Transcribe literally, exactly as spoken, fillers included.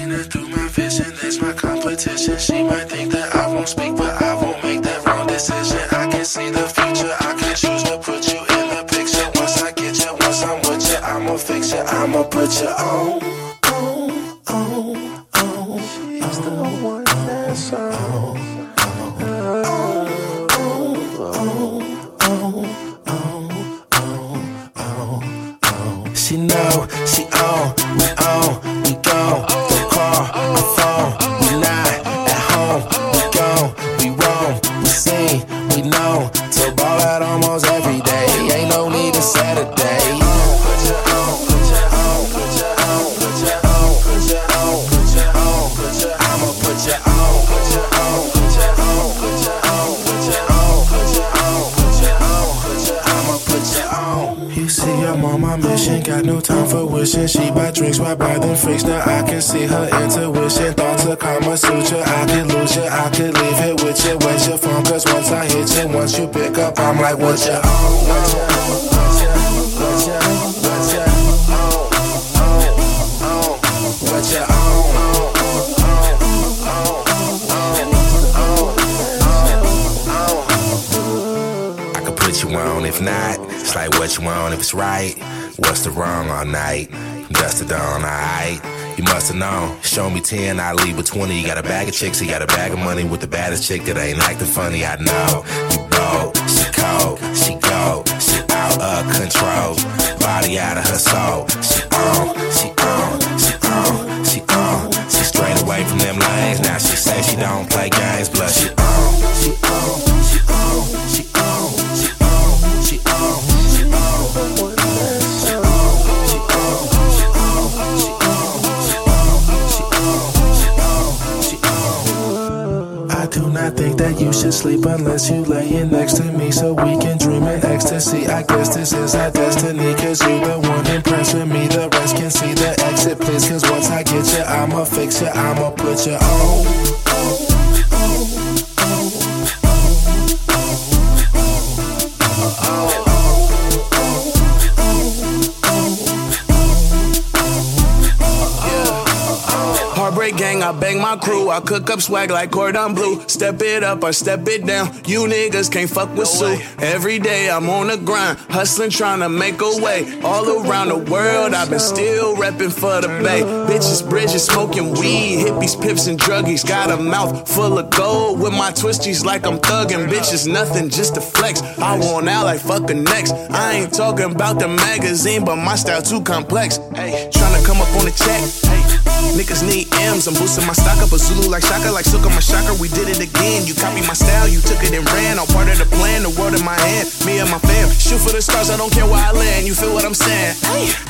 looking at through my vision. There's my competition. She might think that I won't speak, but I won't make that wrong decision. I can see the future. I can choose to put you in the picture. Once I get you, once I'm with you, I'ma fix you. I'ma put you on, on, on, on. She's the one that's on. She know, she on, we on, we gone. Don't call, I phone, we not at home. We gone, we wrong, we seen, we know. To ball out almost every day, ain't no need to Saturday. Put you on, put you on, put you on, put you on, put you on, put you on, put you on. I'ma put you on, put you on, put you on, put you on, put you on, put you on, put you on, put you on. I'ma put you on. You see, I'm on my mission, got no time for wishing. She buy drinks, why buy them freaks? Now I can see her intuition. Thoughts of Kama Sutra, I could lose you, I could leave it with you. Where's your phone? Cause once I hit you, once you pick up, I'm like, what you on? What you on? What you on? What you on? What you on? What you on? I could put you on, if not, it's like what you want, if it's right. What's the wrong all night? Dust it down, alright. You must've known. Show me ten, I leave with twenty. You got a bag of chicks, you got a bag of money with the baddest chick that ain't acting funny. I know you bold, she cold, she go, she out of control, body out of her soul. She on, she on, she on, she on. She straight away from them lanes. Now she say she don't play games, but she on, she on, she on, she on, she on, she on, she on. I do not think that you should sleep unless you laying next to me, so we can dream in ecstasy. I guess this is our destiny, cause you the one impressed with me. The rest can see the exit, please. Cause once I get you, I'ma fix you, I'ma put you on. Heartbreak gang, I bang my crew. I cook up swag like cordon bleu. Step it up or step it down. You niggas can't fuck with Sue. Every day I'm on the grind, hustling, trying to make a way. All around the world, I've been still repping for the bay. Bitches, bridges, smoking weed. Hippies, pips, and druggies. Got a mouth full of gold with my twisties like I'm thugging. Bitches, nothing, just a flex. I want out like fucking next. I ain't talking about the magazine, but my style too complex. Hey, trying to come up on the check. Hey, niggas need M's, I'm boosting my stock up a Zulu like Shaka, like Silk on my shocker. We did it again. You copied my style, you took it and ran. All part of the plan, the world in my hand. Me and my fam, shoot for the stars, I don't care where I land. You feel what I'm saying? Ay.